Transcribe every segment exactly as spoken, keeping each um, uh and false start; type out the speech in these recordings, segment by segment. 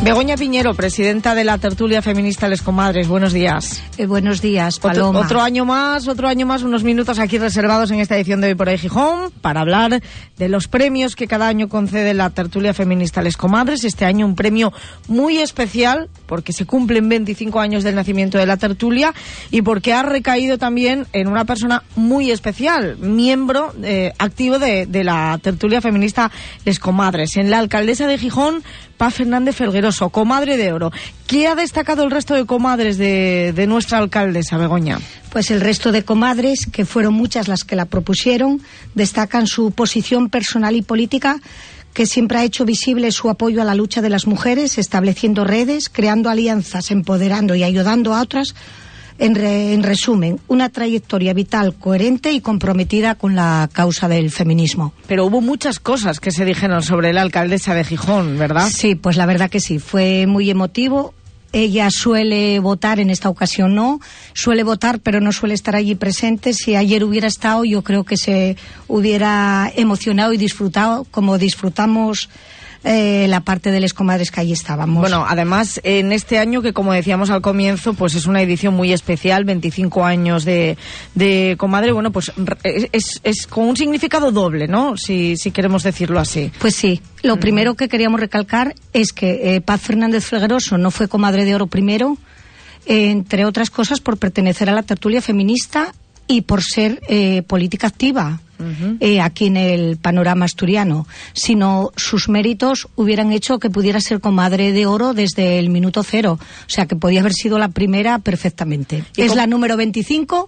Begoña Piñero, presidenta de la tertulia feminista Les Comadres, buenos días. Eh, buenos días, Paloma. Otro, otro año más, otro año más, unos minutos aquí reservados en esta edición de Hoy por Hoy Gijón para hablar de los premios que cada año concede la tertulia feminista Les Comadres. Este año un premio muy especial porque se cumplen veinticinco años del nacimiento de la tertulia y porque ha recaído también en una persona muy especial, miembro eh, activo de, de la tertulia feminista Les Comadres, en la alcaldesa de Gijón, Paz Fernández Felgueroso, comadre de oro. ¿Qué ha destacado el resto de comadres de, de nuestra alcaldesa, Begoña? Pues el resto de comadres, que fueron muchas las que la propusieron, destacan su posición personal y política, que siempre ha hecho visible su apoyo a la lucha de las mujeres, estableciendo redes, creando alianzas, empoderando y ayudando a otras. En, re, en resumen, una trayectoria vital, coherente y comprometida con la causa del feminismo. Pero hubo muchas cosas que se dijeron sobre la alcaldesa de Gijón, ¿verdad? Sí, pues la verdad que sí, fue muy emotivo. Ella suele votar, en esta ocasión no, suele votar pero no suele estar allí presente. Si ayer hubiera estado, yo creo que se hubiera emocionado y disfrutado como disfrutamos Eh, la parte de Les Comadres que allí estábamos. Bueno, además, en este año que, como decíamos al comienzo, pues es una edición muy especial, veinticinco años de, de comadre, bueno, pues es, es con un significado doble, ¿no? Si, si queremos decirlo así. Pues sí. Lo mm. primero que queríamos recalcar es que eh, Paz Fernández Felgueroso no fue comadre de oro primero, eh, entre otras cosas por pertenecer a la tertulia feminista y por ser eh, política activa. Uh-huh. Eh, aquí en el panorama asturiano, sino sus méritos hubieran hecho que pudiera ser comadre de oro desde el minuto cero, o sea que podía haber sido la primera perfectamente. Es con... la número veinticinco,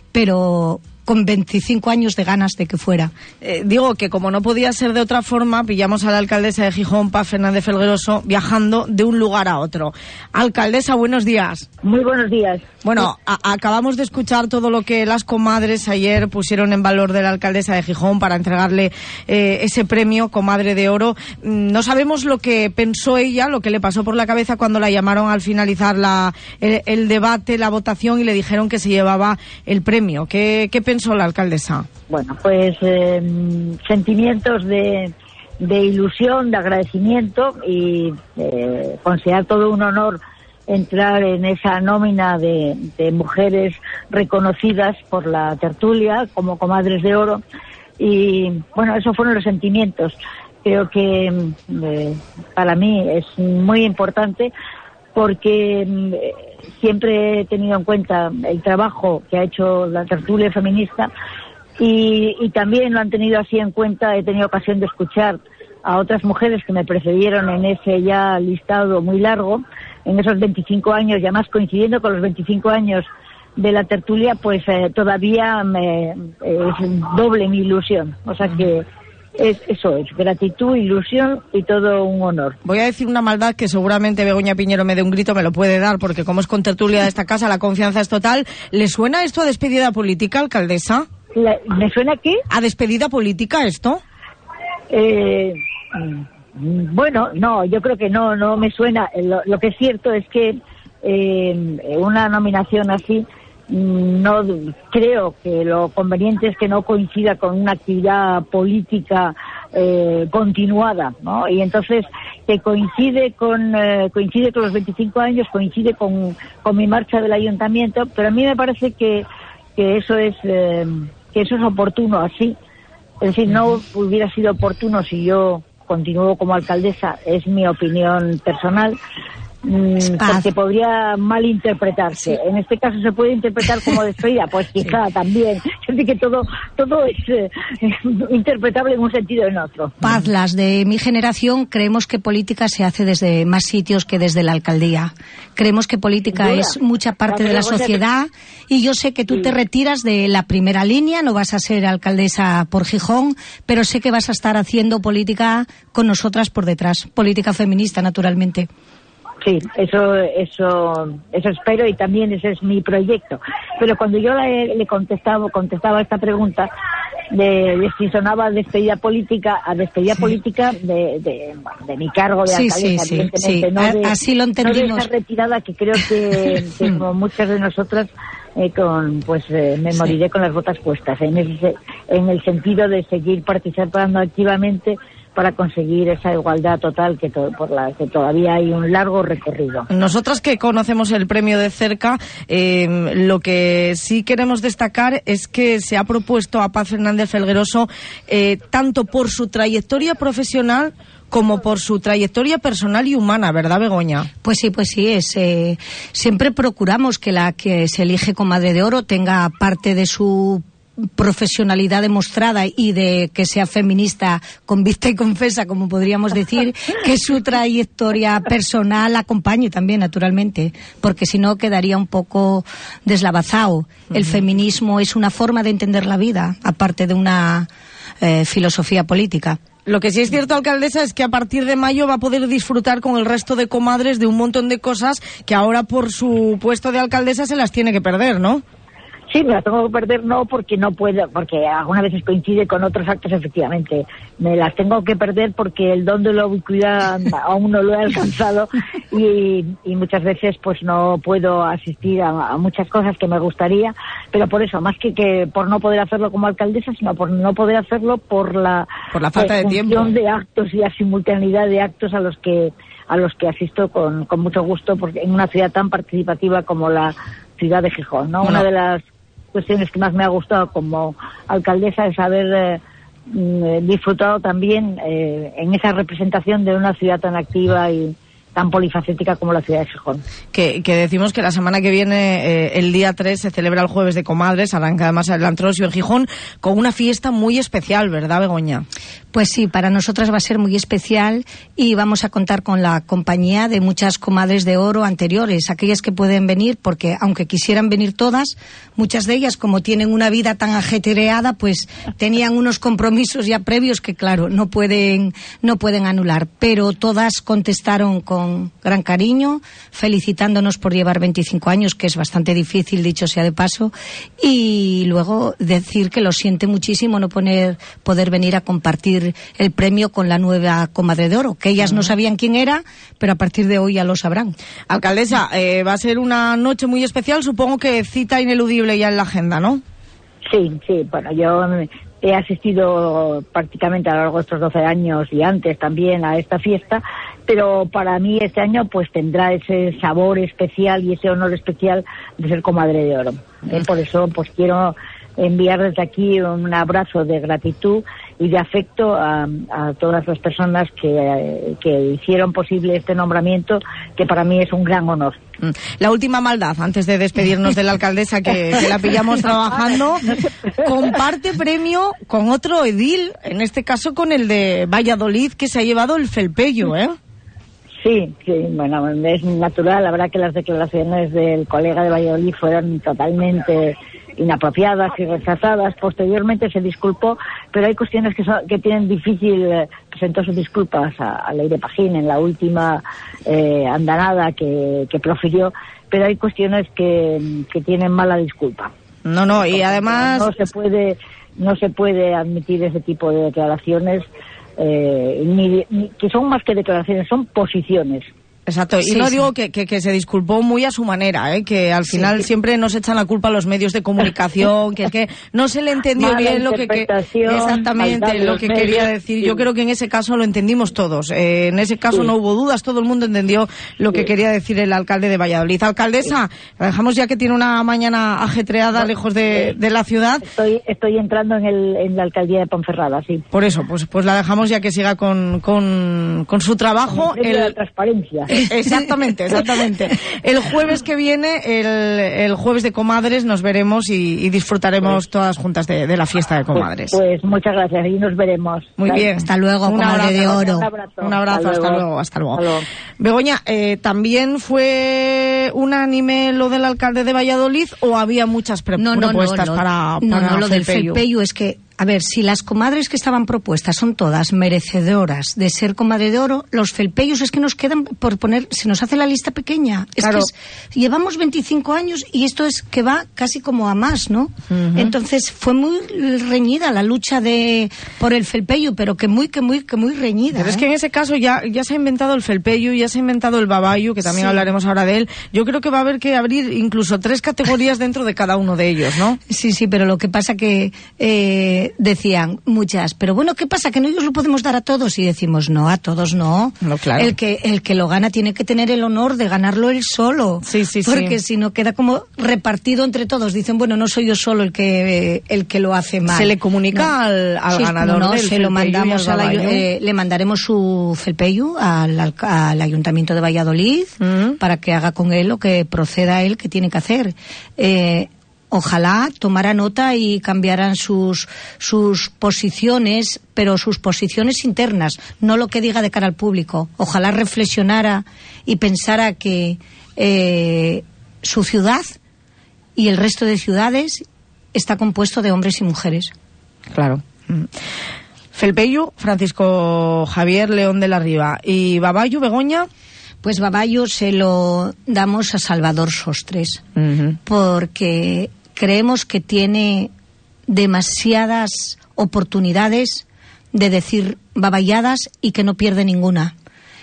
pero con veinticinco años de ganas de que fuera. Eh, digo que como no podía ser de otra forma, pillamos a la alcaldesa de Gijón, Paz Fernández Felgueroso, viajando de un lugar a otro. Alcaldesa, buenos días. Muy buenos días. Bueno, a- acabamos de escuchar todo lo que las comadres ayer pusieron en valor de la alcaldesa de Gijón para entregarle eh, ese premio, Comadre de Oro. No sabemos lo que pensó ella, lo que le pasó por la cabeza cuando la llamaron al finalizar la, el, el debate, la votación, y le dijeron que se llevaba el premio. ¿Qué, qué pensó la alcaldesa? Bueno, pues eh, sentimientos de, de ilusión, de agradecimiento y eh, considerar todo un honor entrar en esa nómina de, de mujeres reconocidas por la tertulia como comadres de oro. Y bueno, esos fueron los sentimientos. Creo que eh, para mí es muy importante porque eh, siempre he tenido en cuenta el trabajo que ha hecho la tertulia feminista y, y también lo han tenido así en cuenta. He tenido ocasión de escuchar a otras mujeres que me precedieron en ese ya listado muy largo, en esos veinticinco años, y además coincidiendo con los veinticinco años de la tertulia, pues eh, todavía me, es doble mi ilusión. O sea que es, eso es, gratitud, ilusión y todo un honor. Voy a decir una maldad que seguramente Begoña Piñero me dé un grito, me lo puede dar, porque como es con tertulia de esta casa, la confianza es total. ¿Le suena esto a despedida política, alcaldesa? La, ¿Me suena qué? ¿A despedida política esto? Eh... Bueno, no, yo creo que no, no me suena. Lo, lo que es cierto es que eh, una nominación así, no creo que lo conveniente es que no coincida con una actividad política eh, continuada, ¿no? Y entonces que coincide con eh, coincide con los veinticinco años, coincide con, con mi marcha del ayuntamiento, pero a mí me parece que que eso es eh, que eso es oportuno así. Es decir, no hubiera sido oportuno si yo continúo como alcaldesa, es mi opinión personal, mmm, porque podría malinterpretarse. Sí. En este caso se puede interpretar como despedida, pues quizá sí. También. Es decir, que todo, todo es eh, interpretable en un sentido o en otro. Paz, las de mi generación creemos que política se hace desde más sitios que desde la alcaldía. Creemos que política es mucha parte de la sociedad y yo sé que tú sí. te retiras de la primera línea, no vas a ser alcaldesa por Gijón, pero sé que vas a estar haciendo política con nosotras por detrás, política feminista, naturalmente. Sí, eso, eso, eso espero y también ese es mi proyecto. Pero cuando yo le, le contestaba, contestaba esta pregunta de, de si sonaba despedida política a despedida sí. política de, de, de mi cargo de sí, alcaldesa, sí, evidentemente, sí, sí. no de, así lo entendimos. No de esa retirada que creo que, que como muchas de nosotras eh, con pues eh, me moriré sí. con las botas puestas, en ese, en el sentido de seguir participando activamente para conseguir esa igualdad total que to- por la que todavía hay un largo recorrido. Nosotras que conocemos el premio de cerca, eh, lo que sí queremos destacar es que se ha propuesto a Paz Fernández Felgueroso eh, tanto por su trayectoria profesional como por su trayectoria personal y humana, ¿verdad, Begoña? Pues sí, pues sí, es eh, siempre procuramos que la que se elige Comadre de Oro tenga parte de su profesionalidad demostrada y de que sea feminista convicta y confesa, como podríamos decir, que su trayectoria personal acompañe también, naturalmente, porque si no quedaría un poco deslavazado. El uh-huh. feminismo es una forma de entender la vida, aparte de una eh, filosofía política. Lo que sí es cierto, alcaldesa, es que a partir de mayo va a poder disfrutar con el resto de comadres de un montón de cosas que ahora por su puesto de alcaldesa se las tiene que perder, ¿no? Sí, me la tengo que perder no porque no puedo, porque algunas veces coincide con otros actos, efectivamente. Me las tengo que perder porque el don de la ubicuidad aún no lo he alcanzado y, y muchas veces pues no puedo asistir a, a muchas cosas que me gustaría, pero por eso, más que, que por no poder hacerlo como alcaldesa, sino por no poder hacerlo por la, por la falta de tiempo de actos y la simultaneidad de actos a los que a los que asisto con, con mucho gusto, porque en una ciudad tan participativa como la ciudad de Gijón, ¿no? Bueno. Una de las cuestiones que más me ha gustado como alcaldesa es haber eh, disfrutado también eh, en esa representación de una ciudad tan activa y tan polifacética como la ciudad de Gijón. Que, que decimos que la semana que viene, eh, el día tres, se celebra el Jueves de Comadres, arranca además el Antrosio en Gijón, con una fiesta muy especial, ¿verdad, Begoña? Pues sí, para nosotras va a ser muy especial y vamos a contar con la compañía de muchas comadres de oro anteriores, aquellas que pueden venir, porque aunque quisieran venir todas, muchas de ellas, como tienen una vida tan ajetreada, pues tenían unos compromisos ya previos que, claro, no pueden, no pueden anular. Pero todas contestaron con gran cariño, felicitándonos por llevar veinticinco años, que es bastante difícil, dicho sea de paso, y luego decir que lo siente muchísimo no poner, poder venir a compartir el premio con la nueva Comadre de Oro, que ellas uh-huh. no sabían quién era, pero a partir de hoy ya lo sabrán. Alcaldesa, eh, va a ser una noche muy especial, supongo que cita ineludible ya en la agenda, ¿no? Sí, sí, bueno, yo he asistido prácticamente a lo largo de estos doce años y antes también a esta fiesta, pero para mí este año pues tendrá ese sabor especial y ese honor especial de ser Comadre de Oro. Uh-huh. Eh, por eso pues quiero enviar desde aquí un abrazo de gratitud y de afecto a, a todas las personas que, que hicieron posible este nombramiento, que para mí es un gran honor. La última maldad, antes de despedirnos de la alcaldesa, que, que la pillamos trabajando, comparte premio con otro edil, en este caso con el de Valladolid, que se ha llevado el Felpeyo, ¿eh? Sí, sí, bueno, es natural. La verdad que las declaraciones del colega de Valladolid fueron totalmente inapropiadas y rechazadas. Posteriormente se disculpó, pero hay cuestiones que son, que tienen difícil, eh, presentó sus disculpas a, a Leire Pajín en la última eh, andanada que, que profirió, pero hay cuestiones que, que tienen mala disculpa. No, no, y además no se puede, no se puede admitir ese tipo de declaraciones. Eh, ni, ni, que son más que declaraciones, son posiciones. Exacto, y sí, no sí. digo que, que, que se disculpó muy a su manera, ¿eh? Que al final sí. siempre nos echan la culpa a los medios de comunicación, que es que no se le entendió Mala bien lo que, que exactamente lo que medios, quería decir. Sí. Yo creo que en ese caso lo entendimos todos. Eh, en ese caso sí. no hubo dudas, todo el mundo entendió lo sí. que quería decir el alcalde de Valladolid. Alcaldesa, sí. la dejamos ya que tiene una mañana ajetreada no, lejos de, eh, de la ciudad. Estoy, estoy entrando en, el, en la alcaldía de Ponferrada, sí. Por eso, pues, pues la dejamos ya que siga con, con, con su trabajo. El, la transparencia. Exactamente, exactamente. El jueves que viene, el, el jueves de Comadres, nos veremos y, y disfrutaremos pues, todas juntas de, de la fiesta de Comadres. Pues, pues muchas gracias y nos veremos. Muy ¿vale? bien. Hasta luego, un Comadre abrazo, de Oro. Un abrazo, un abrazo hasta, hasta luego. luego, hasta luego. Hasta luego. Begoña, eh, ¿también fue unánime lo del alcalde de Valladolid o había muchas pre- no, no, propuestas no, no, para, no, para no, lo Felpeyo? del Felpeyo es que, a ver, si las comadres que estaban propuestas son todas merecedoras de ser Comadre de Oro, los felpeyos es que nos quedan por poner, se nos hace la lista pequeña. Es claro. que es, llevamos veinticinco años y esto es que va casi como a más, ¿no? Uh-huh. Entonces fue muy reñida la lucha de por el Felpeyo, pero que muy, que muy, que muy reñida. Pero ¿eh? es que en ese caso ya, ya se ha inventado el Felpeyo, ya se ha inventado el Babayu, que también sí. hablaremos ahora de él. Yo creo que va a haber que abrir incluso tres categorías dentro de cada uno de ellos, ¿no? Sí, sí, pero lo que pasa que eh, eh, decían muchas, pero bueno, ¿qué pasa? ¿Que no ellos lo podemos dar a todos? Y decimos, no, a todos no. No, claro. El que, el que lo gana tiene que tener el honor de ganarlo él solo. Sí, sí, porque sí. si no queda como repartido entre todos. Dicen, bueno, no soy yo solo el que, el que lo hace mal. ¿Se le comunica no. al, al sí, ganador no, del se lo mandamos al al, eh, le mandaremos su felpeyu al, al, al Ayuntamiento de Valladolid mm. para que haga con él lo que proceda a él que tiene que hacer. Eh, Ojalá tomara nota y cambiaran sus, sus posiciones, pero sus posiciones internas, no lo que diga de cara al público. Ojalá reflexionara y pensara que eh, su ciudad y el resto de ciudades está compuesto de hombres y mujeres. Claro. Felpeyu, Francisco Javier León de la Riva. ¿Y Babayu, Begoña? Pues Babayu se lo damos a Salvador Sostres, uh-huh. porque creemos que tiene demasiadas oportunidades de decir babayadas y que no pierde ninguna.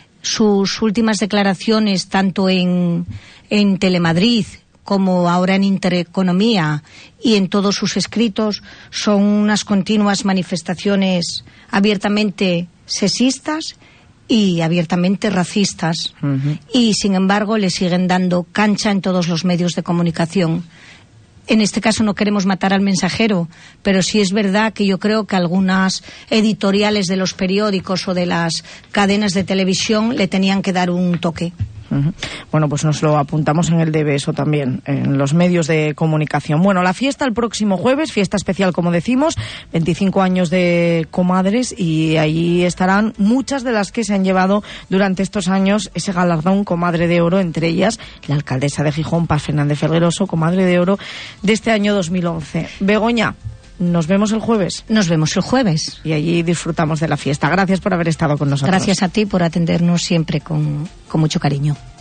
Sus últimas declaraciones, tanto en, en Telemadrid como ahora en Intereconomía y en todos sus escritos, son unas continuas manifestaciones abiertamente sexistas y abiertamente racistas. Uh-huh. Y, sin embargo, le siguen dando cancha en todos los medios de comunicación. En este caso no queremos matar al mensajero, pero sí es verdad que yo creo que algunas editoriales de los periódicos o de las cadenas de televisión le tenían que dar un toque. Uh-huh. Bueno, pues nos lo apuntamos en el debe eso también, en los medios de comunicación. Bueno, la fiesta el próximo jueves, fiesta especial como decimos, veinticinco años de Comadres, y allí estarán muchas de las que se han llevado durante estos años ese galardón Comadre de Oro, entre ellas la alcaldesa de Gijón, Paz Fernández Felgueroso, Comadre de Oro de este año dos mil once. Begoña, nos vemos el jueves. Nos vemos el jueves. Y allí disfrutamos de la fiesta. Gracias por haber estado con nosotros. Gracias a ti por atendernos siempre con, con mucho cariño.